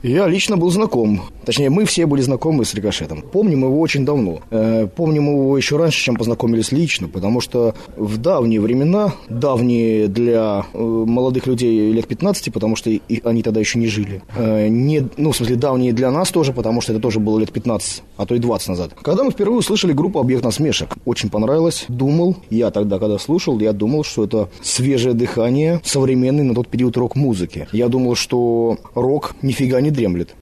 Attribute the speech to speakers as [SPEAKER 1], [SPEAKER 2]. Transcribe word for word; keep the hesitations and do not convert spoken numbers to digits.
[SPEAKER 1] Я лично был знаком. Точнее, мы все были знакомы с Рикошетом. Помним его очень давно. Э, помним его еще раньше, чем познакомились лично, потому что в давние времена, давние для э, молодых людей лет пятнадцати, потому что и, они тогда еще не жили, э, не, ну, в смысле, давние для нас тоже, потому что это тоже было лет пятнадцать, а то и двадцать назад. Когда мы впервые услышали группу «Объект насмешек», очень понравилось. Думал, я тогда, когда слушал, я думал, что это свежее дыхание современной на тот период рок-музыки. Я думал, что рок нифига не дремлет.